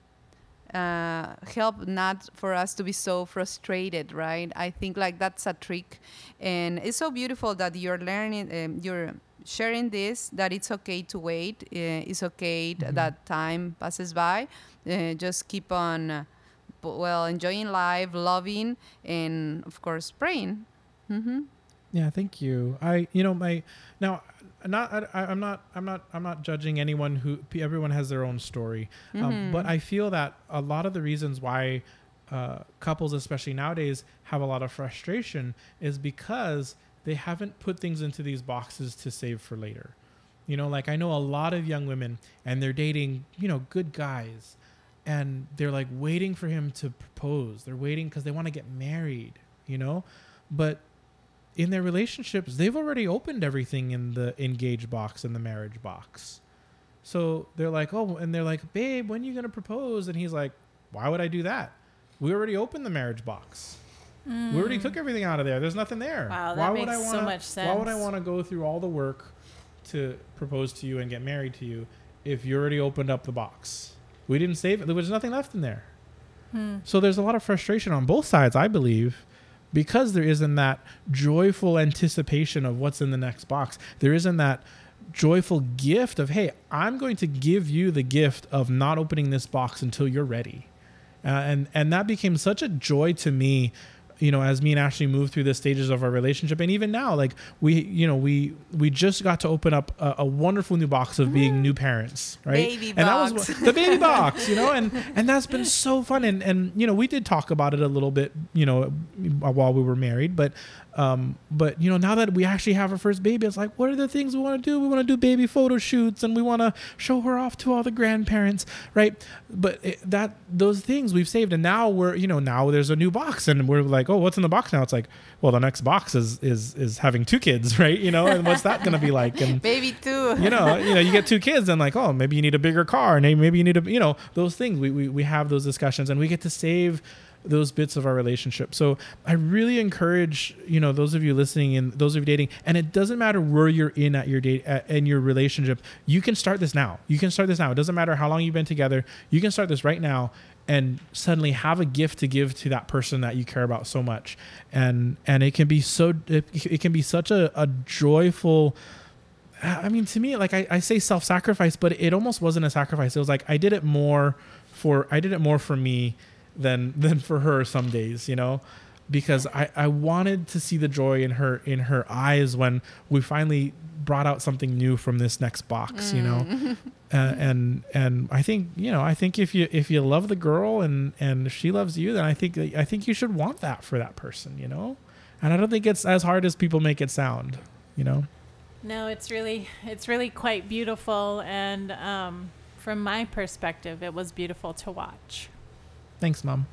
uh, help not for us to be so frustrated, right? I think like that's a trick. And it's so beautiful that you're learning, um, you're sharing this, that it's okay to wait. Uh, it's okay Mhm. that time passes by. Uh, just keep on, uh, b- well, enjoying life, loving, and of course praying. Mm-hmm. Yeah, thank you. I, you know, my now, not I, I'm not I'm not I'm not judging anyone who everyone has their own story, um, Mhm. but I feel that a lot of the reasons why uh, couples, especially nowadays, have a lot of frustration is because they haven't put things into these boxes to save for later. You know, like I know a lot of young women and they're dating, you know, good guys, and they're like waiting for him to propose. They're waiting because they want to get married, you know, but in their relationships, they've already opened everything in the engaged box and the marriage box. So they're like, oh, and they're like, babe, when are you going to propose? And he's like, why would I do that? We already opened the marriage box. Mm. We already took everything out of there. There's nothing there. Wow, that why makes would I so wanna, much Why would I sense. want to go through all the work to propose to you and get married to you if you already opened up the box. We didn't save it. There was nothing left in there. Hmm. So there's a lot of frustration on both sides, I believe, because there isn't that joyful anticipation of what's in the next box. There isn't that joyful gift of, hey, I'm going to give you the gift of not opening this box until you're ready. Uh, and, and that became such a joy to me, you know, as me and Ashley moved through the stages of our relationship. And even now, like we, you know, we, we just got to open up a, a wonderful new box of being new parents, right? Baby and box. that was the baby box, you know, and, and that's been so fun. And, and, you know, we did talk about it a little bit, you know, while we were married, but, um, but, you know, now that we actually have our first baby, it's like, what are the things we want to do? We want to do baby photo shoots and we want to show her off to all the grandparents, right? But it, that, those things we've saved. And now we're, you know, now there's a new box and we're like, oh, what's in the box now? It's like, well, the next box is is is having two kids, right? You know, and what's that going to be like? And baby too. You know, you know, you get two kids, and like, oh, maybe you need a bigger car, and maybe you need a, you know, those things. We we we have those discussions, and we get to save those bits of our relationship. So I really encourage, you know, those of you listening and those of you dating, and it doesn't matter where you're in at your date at, in your relationship, you can start this now. You can start this now. It doesn't matter how long you've been together. You can start this right now and suddenly have a gift to give to that person that you care about so much. And, and it can be so, it, it can be such a, a joyful, I mean, to me, like I, I say self-sacrifice, but it almost wasn't a sacrifice. It was like, I did it more for, I did it more for me than than for her some days, you know, because I, I wanted to see the joy in her in her eyes when we finally brought out something new from this next box, mm. you know. uh, and and I think, you know, I think if you if you love the girl and and she loves you, then I think I think you should want that for that person, you know. And I don't think it's as hard as people make it sound, you know. No, it's really it's really quite beautiful, and um, from my perspective, it was beautiful to watch. Thanks, Mom.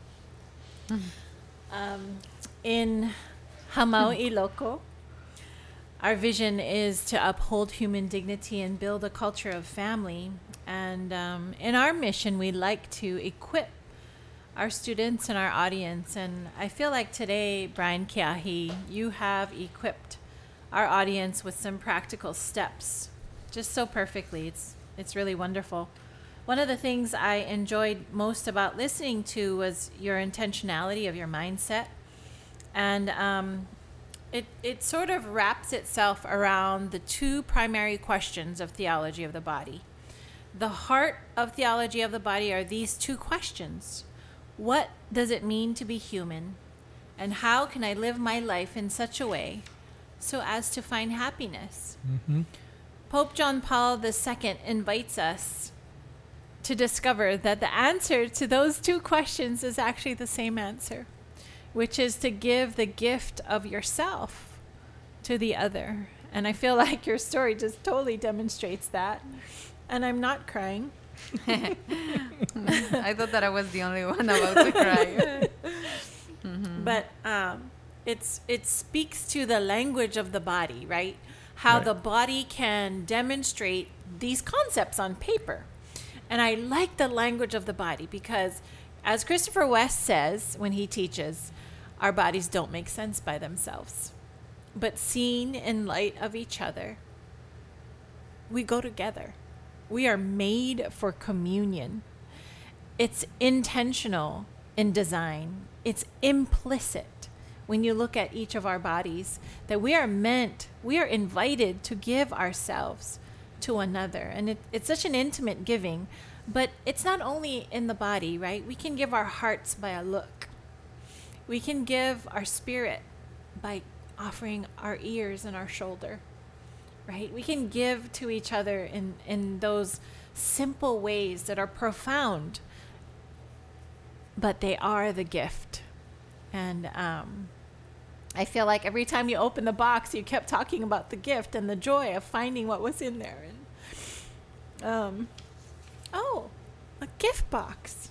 Um, in Hamau Iloko, our vision is to uphold human dignity and build a culture of family. And um, in our mission, we like to equip our students and our audience. And I feel like today, Brian Kiahi, you have equipped our audience with some practical steps just so perfectly. It's it's really wonderful. One of the things I enjoyed most about listening to was your intentionality of your mindset. And um, it, it sort of wraps itself around the two primary questions of theology of the body. The heart of theology of the body are these two questions. What does it mean to be human? And how can I live my life in such a way so as to find happiness? Mm-hmm. Pope John Paul the Second invites us to discover that the answer to those two questions is actually the same answer, which is to give the gift of yourself to the other. And I feel like your story just totally demonstrates that. And I'm not crying. I thought that I was the only one about to cry. Mm-hmm. But um, it's it speaks to the language of the body, right? How right. the body can demonstrate these concepts on paper. And I like the language of the body because, as Christopher West says when he teaches, our bodies don't make sense by themselves. But seen in light of each other, we go together. We are made for communion. It's intentional in design. It's implicit when you look at each of our bodies that we are meant, we are invited to give ourselves to another. And it, it's such an intimate giving, but it's not only in the body, right? We can give our hearts by a look. We can give our spirit by offering our ears and our shoulder, right? We can give to each other in, in those simple ways that are profound, but they are the gift. And um, I feel like every time you open the box, you kept talking about the gift and the joy of finding what was in there. And um, oh, a gift box.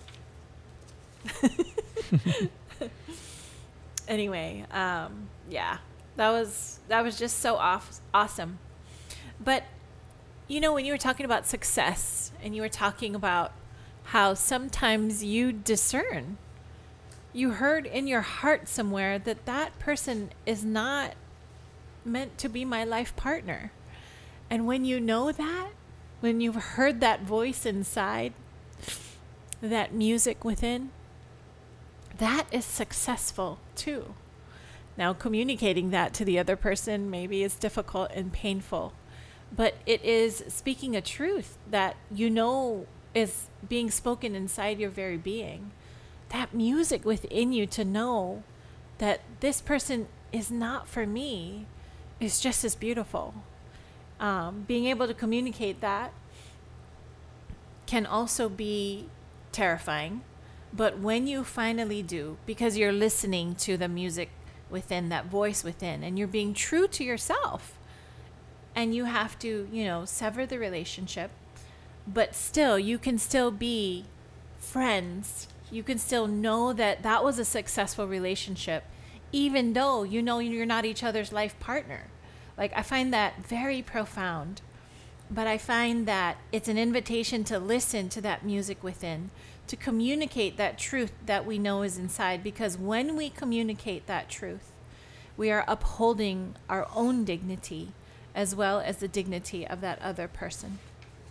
Anyway, um, yeah, that was that was just so off, awesome. But you know, when you were talking about success and you were talking about how sometimes you discern, you heard in your heart somewhere that that person is not meant to be my life partner. And when you know that, when you've heard that voice inside, that music within, that is successful too. Now, communicating that to the other person maybe is difficult and painful, but it is speaking a truth that you know is being spoken inside your very being. That music within you to know that this person is not for me is just as beautiful. Um, being able to communicate that can also be terrifying, but when you finally do, because you're listening to the music within, that voice within, and you're being true to yourself, and you have to, you know, sever the relationship, but still, you can still be friends. You can still know that that was a successful relationship, even though you know you're not each other's life partner. Like, I find that very profound, but I find that it's an invitation to listen to that music within, to communicate that truth that we know is inside, because when we communicate that truth, we are upholding our own dignity as well as the dignity of that other person.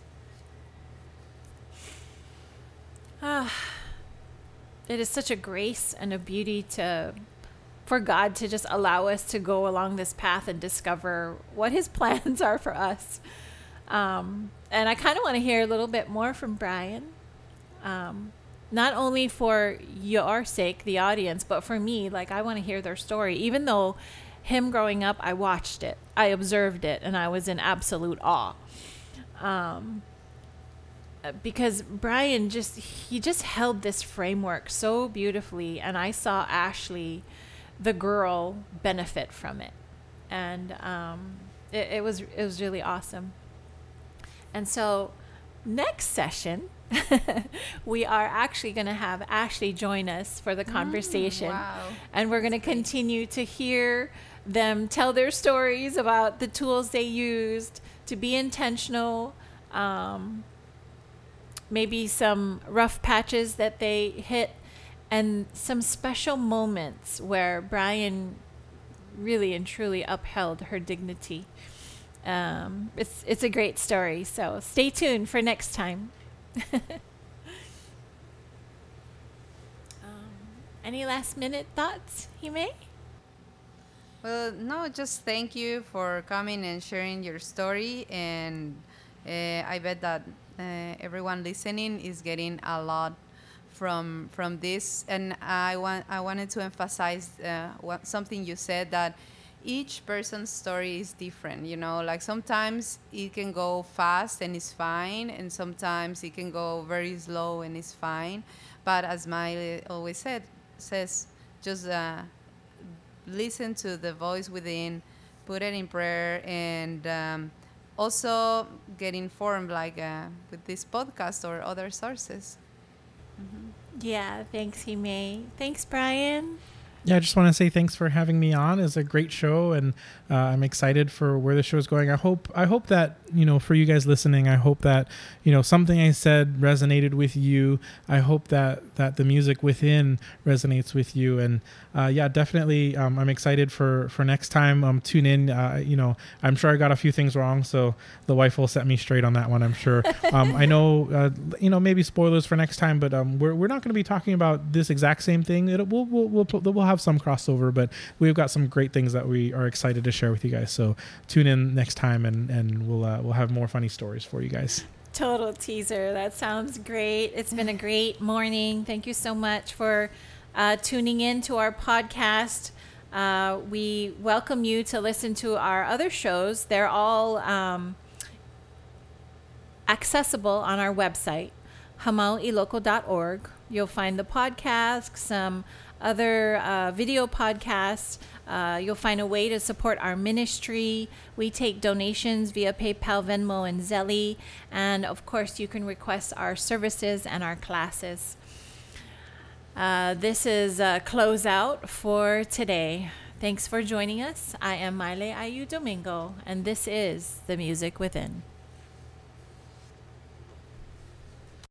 Ah, it is such a grace and a beauty to for God to just allow us to go along this path and discover what his plans are for us. Um, and I kind of want to hear a little bit more from Brian. Um, not only for your sake, the audience, but for me, like, I want to hear their story. Even though him growing up, I watched it, I observed it, and I was in absolute awe. Um, because Brian just, he just held this framework so beautifully, and I saw Ashley, the girl, benefit from it. And um, it, it was, it was really awesome. And so next session, we are actually going to have Ashley join us for the conversation. Mm, wow. And we're going to continue to hear them tell their stories about the tools they used to be intentional, um, maybe some rough patches that they hit, and some special moments where Brian really and truly upheld her dignity. Um, it's it's a great story, so stay tuned for next time. um, any last minute thoughts, Hime? Well, no, just thank you for coming and sharing your story, and uh, I bet that uh, everyone listening is getting a lot from from this. And I want I wanted to emphasize uh, what, something you said, that each person's story is different, you know, like sometimes it can go fast and it's fine, and sometimes it can go very slow and it's fine. But as Miley always said, says, just uh, listen to the voice within, put it in prayer, and um, also get informed, like uh, with this podcast or other sources. Mm-hmm. Yeah, thanks, Hime. Thanks, Brian. Yeah, I just want to say thanks for having me on. It's a great show, and uh, I'm excited for where the show is going. I hope I hope that, you know, for you guys listening, I hope that, you know, something I said resonated with you. I hope that that the music within resonates with you. And uh, yeah, definitely, um, I'm excited for for next time. Um, tune in. Uh, you know, I'm sure I got a few things wrong, so the wife will set me straight on that one, I'm sure. um, I know, uh, you know, maybe spoilers for next time, but um, we're we're not going to be talking about this exact same thing. It'll, we'll we'll we'll we'll have some crossover, but we've got some great things that we are excited to share with you guys. So tune in next time, and and we'll uh, we'll have more funny stories for you guys. Total teaser. That sounds great. It's been a great morning. Thank you so much for uh, tuning in to our podcast. Uh, we welcome you to listen to our other shows. They're all um, accessible on our website, hamao iloko dot org. You'll find the podcast, some other uh, video podcasts. Uh, you'll find a way to support our ministry. We take donations via PayPal, Venmo, and Zelle. And of course, you can request our services and our classes. Uh, this is a closeout for today. Thanks for joining us. I am Miley Ayu Domingo, and this is The Music Within.